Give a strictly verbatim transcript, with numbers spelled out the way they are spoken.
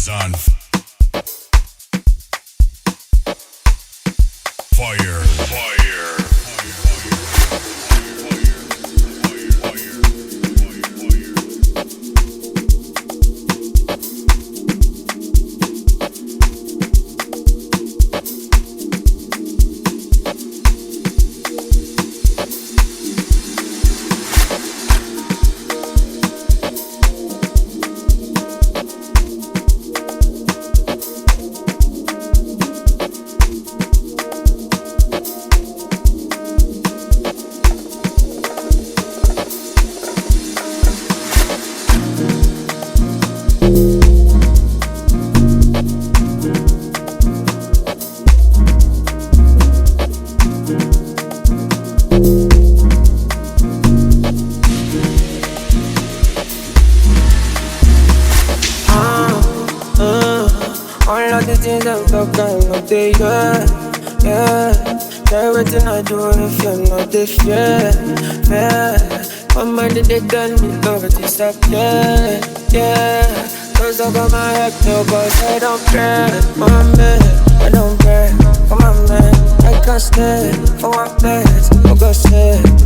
on fire, fire. All of the things I'm talking about, they, yeah, yeah. Try waiting I do if you're not this, yeah, yeah. One mind they tell me love it is up, yeah, yeah. Cause I got my head no cause I don't care, my man, I don't care, for my man. I can't stay for one place, for God's sake.